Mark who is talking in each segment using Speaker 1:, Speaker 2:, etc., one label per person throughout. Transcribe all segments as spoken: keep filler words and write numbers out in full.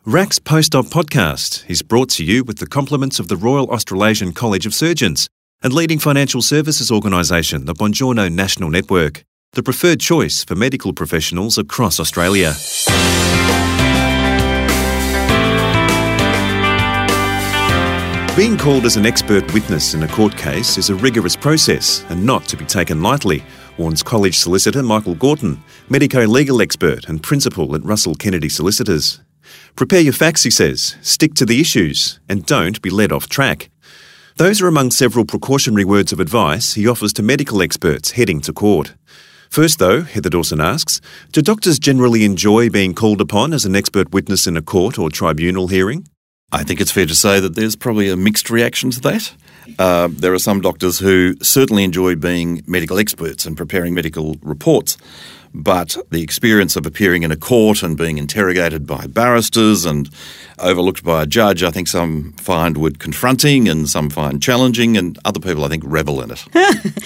Speaker 1: R A C's Post-Op podcast is brought to you with the compliments of the Royal Australasian College of Surgeons and leading financial services organisation, the Bongiorno National Network, the preferred choice for medical professionals across Australia. Being called as an expert witness in a court case is a rigorous process and not to be taken lightly, warns college solicitor Michael Gorton, medico-legal expert and principal at Russell Kennedy Solicitors. Prepare your facts, he says, stick to the issues and don't be led off track. Those are among several precautionary words of advice he offers to medical experts heading to court. First though, Heather Dawson asks, do doctors generally enjoy being called upon as an expert witness in a court or tribunal hearing?
Speaker 2: I think it's fair to say that there's probably a mixed reaction to that. Uh, there are some doctors who certainly enjoy being medical experts and preparing medical reports, but the experience of appearing in a court and being interrogated by barristers and overlooked by a judge, I think some find would confronting and some find challenging, and other people, I think, revel in it.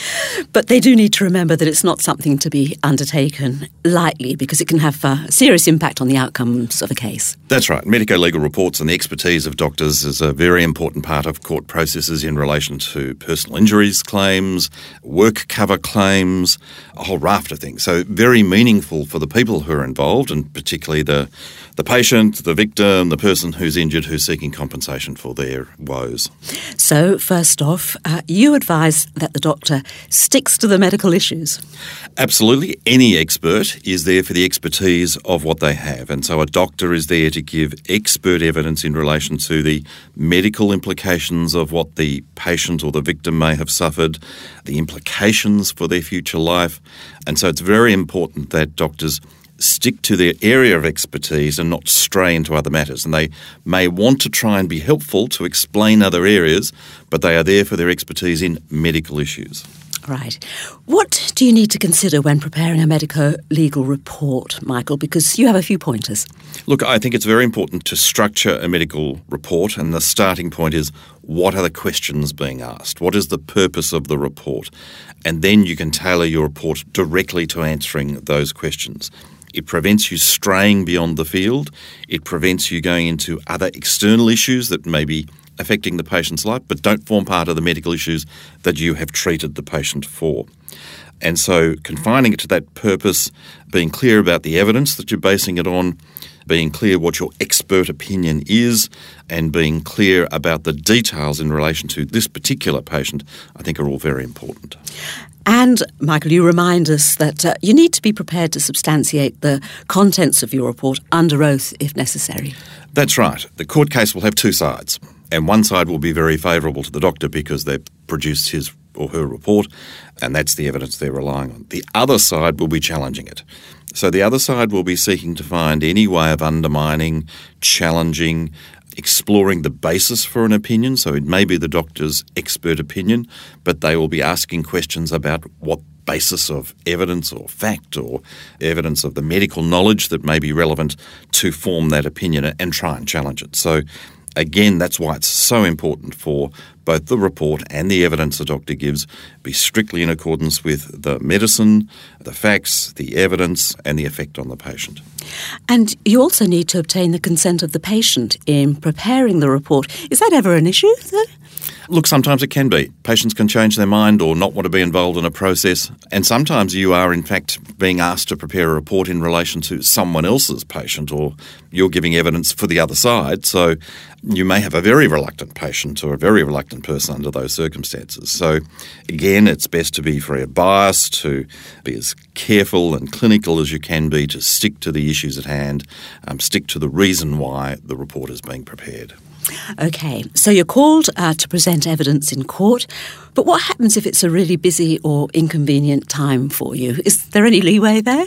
Speaker 3: But they do need to remember that it's not something to be undertaken lightly because it can have a serious impact on the outcomes of a case.
Speaker 2: That's right. Medico-legal reports and the expertise of doctors is a very important part of court processes in relation to personal injuries claims, work cover claims, a whole raft of things. So very meaningful for the people who are involved, and particularly the, the patient, the victim, the person who's injured who's seeking compensation for their woes.
Speaker 3: So, first off, uh, you advise that the doctor sticks to the medical issues.
Speaker 2: Absolutely. Any expert is there for the expertise of what they have, and so a doctor is there to give expert evidence in relation to the medical implications of what the patient or the victim may have suffered, the implications for their future life, and so it's very important that doctors stick to their area of expertise and not stray into other matters. And they may want to try and be helpful to explain other areas, but they are there for their expertise in medical issues.
Speaker 3: Right. What do you need to consider when preparing a medico-legal report, Michael? Because you have a few pointers.
Speaker 2: Look, I think it's very important to structure a medical report, and the starting point is what are the questions being asked? What is the purpose of the report? And then you can tailor your report directly to answering those questions. It prevents you straying beyond the field. It prevents you going into other external issues that may be affecting the patient's life but don't form part of the medical issues that you have treated the patient for. And so confining it to that purpose, being clear about the evidence that you're basing it on, being clear what your expert opinion is, and being clear about the details in relation to this particular patient, I think are all very important.
Speaker 3: And, Michael, you remind us that uh, you need to be prepared to substantiate the contents of your report under oath if necessary.
Speaker 2: That's right. The court case will have two sides, and one side will be very favourable to the doctor because they've produced his or her report, and that's the evidence they're relying on. The other side will be challenging it. So the other side will be seeking to find any way of undermining, challenging, exploring the basis for an opinion. So it may be the doctor's expert opinion, but they will be asking questions about what basis of evidence or fact or evidence of the medical knowledge that may be relevant to form that opinion and try and challenge it. So again, that's why it's so important for both the report and the evidence the doctor gives be strictly in accordance with the medicine, the facts, the evidence, and the effect on the patient.
Speaker 3: And you also need to obtain the consent of the patient in preparing the report. Is that ever an issue, though?
Speaker 2: Look, sometimes it can be. Patients can change their mind or not want to be involved in a process. And sometimes you are, in fact, being asked to prepare a report in relation to someone else's patient, or you're giving evidence for the other side. So you may have a very reluctant patient or a very reluctant person under those circumstances. So again, it's best to be free of bias, to be as careful and clinical as you can be, to stick to the issues at hand, um, stick to the reason why the report is being prepared.
Speaker 3: Okay, so you're called uh, to present evidence in court, but what happens if it's a really busy or inconvenient time for you? Is there any leeway there?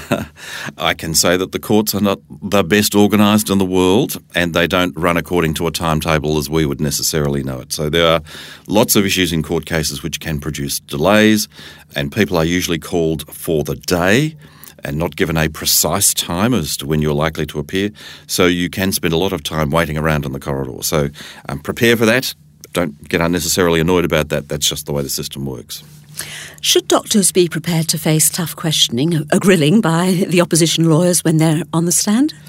Speaker 2: I can say that the courts are not the best organised in the world, and they don't run according to a timetable as we would necessarily know it. So there are lots of issues in court cases which can produce delays, and people are usually called for the day and not given a precise time as to when you're likely to appear. So you can spend a lot of time waiting around in the corridor. So um, prepare for that. Don't get unnecessarily annoyed about that. That's just the way the system works.
Speaker 3: Should doctors be prepared to face tough questioning, a grilling by the opposition lawyers when they're on the stand?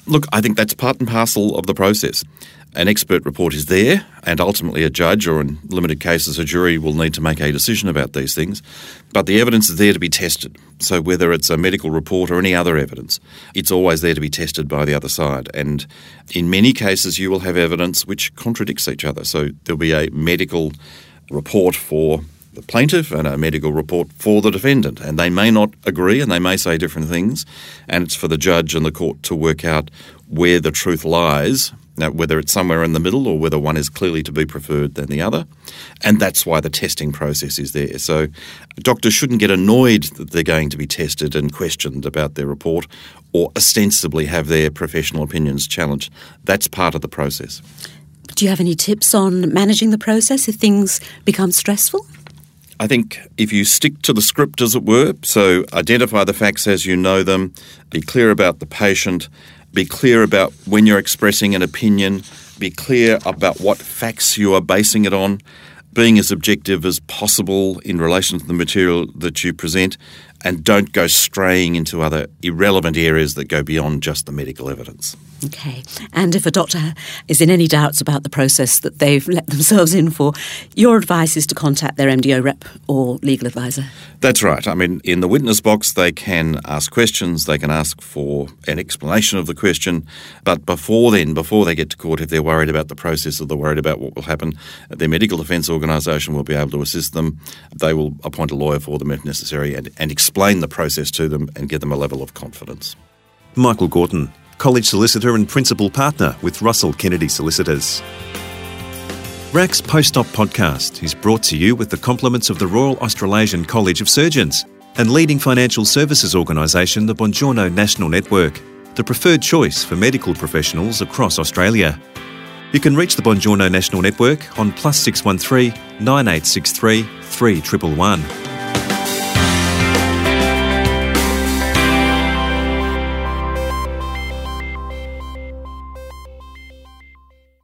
Speaker 2: Look, I think that's part and parcel of the process. An expert report is there, and ultimately a judge, or in limited cases a jury, will need to make a decision about these things. But the evidence is there to be tested. So whether it's a medical report or any other evidence, it's always there to be tested by the other side. And in many cases you will have evidence which contradicts each other. So there'll be a medical report for the plaintiff and a medical report for the defendant, and they may not agree and they may say different things, and it's for the judge and the court to work out where the truth lies. Now, whether it's somewhere in the middle or whether one is clearly to be preferred than the other. And that's why the testing process is there. So doctors shouldn't get annoyed that they're going to be tested and questioned about their report or ostensibly have their professional opinions challenged. That's part of the process.
Speaker 3: Do you have any tips on managing the process if things become stressful?
Speaker 2: I think if you stick to the script, as it were, so identify the facts as you know them, be clear about the patient, be clear about when you're expressing an opinion, be clear about what facts you are basing it on, being as objective as possible in relation to the material that you present, and don't go straying into other irrelevant areas that go beyond just the medical evidence.
Speaker 3: Okay. And if a doctor is in any doubts about the process that they've let themselves in for, your advice is to contact their M D O rep or legal advisor?
Speaker 2: That's right. I mean, in the witness box, they can ask questions, they can ask for an explanation of the question, but before then, before they get to court, if they're worried about the process or they're worried about what will happen, their medical defence organisation will be able to assist them. They will appoint a lawyer for them if necessary and, and explain the process to them and give them a level of confidence.
Speaker 1: Michael Gorton, College Solicitor and Principal Partner with Russell Kennedy Solicitors. R A C's Post-Op podcast is brought to you with the compliments of the Royal Australasian College of Surgeons and leading financial services organisation the Bongiorno National Network, the preferred choice for medical professionals across Australia. You can reach the Bongiorno National Network on plus six one three, nine eight six three, three one one one.